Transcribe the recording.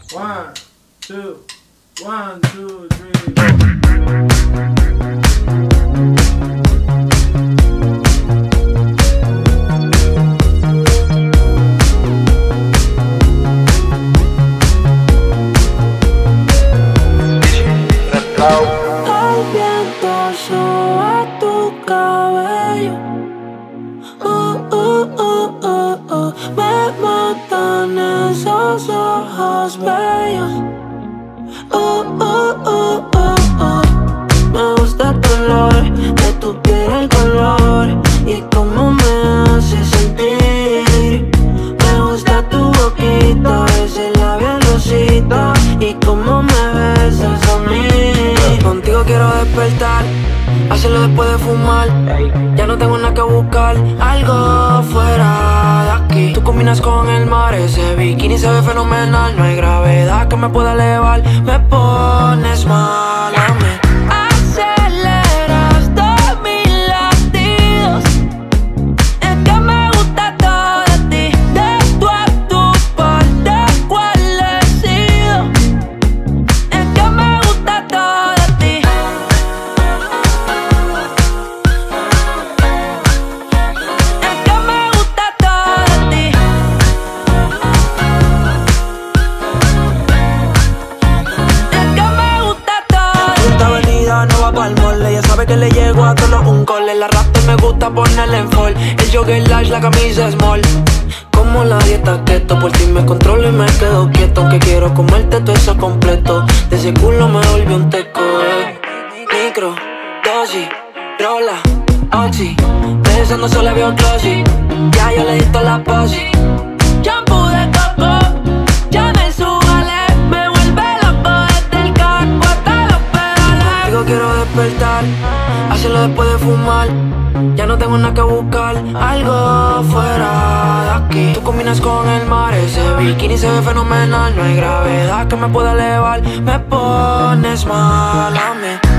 One, two, 1, 2, 3. El viento sube tu cabello. Me matan esos ojos bellos. Me gusta tu olor, de tu piel el color y cómo me hace sentir. Me gusta tu boquita, ese labial rosita y cómo me besas a mí. Contigo quiero despertar, hacerlo después de fumar. Ya no tengo nada que buscar, algo fuera de aquí. Tú combinas con el mar, ese bikini se ve fenomenal. No hay gravedad que me pueda elevar, me pones mal a mí. Aceleras todos mis latidos, es que me gusta todo de ti. De tú a tu parte, ¿cuál decido? Es que me gusta todo de ti. Es que me gusta todo de ti. Es que me gusta todo de ti. Esta avenida no va pa'l mole, ella sabe que le llego a todos un cole. La rasta me gusta ponerle en fall, el jogger large, la camisa small. Como la dieta keto, por ti me controlo y me quedo quieto. Aunque quiero comerte todo eso completo, de ese culo me volvió un teco. Micro, dosis, rola, oxi, pensando solo veo glossy. Ya yo le di toda la posi. Shampoo de coco, ya me subale, me vuelve loco desde el carro hasta los pedales. Digo quiero despertar, hacerlo después de fumar. Ya no tengo nada que buscar, algo fuera de aquí. Tú combinas con el mar, ese bikini se ve fenomenal. No hay gravedad que me pueda elevar, me pones mal a mí.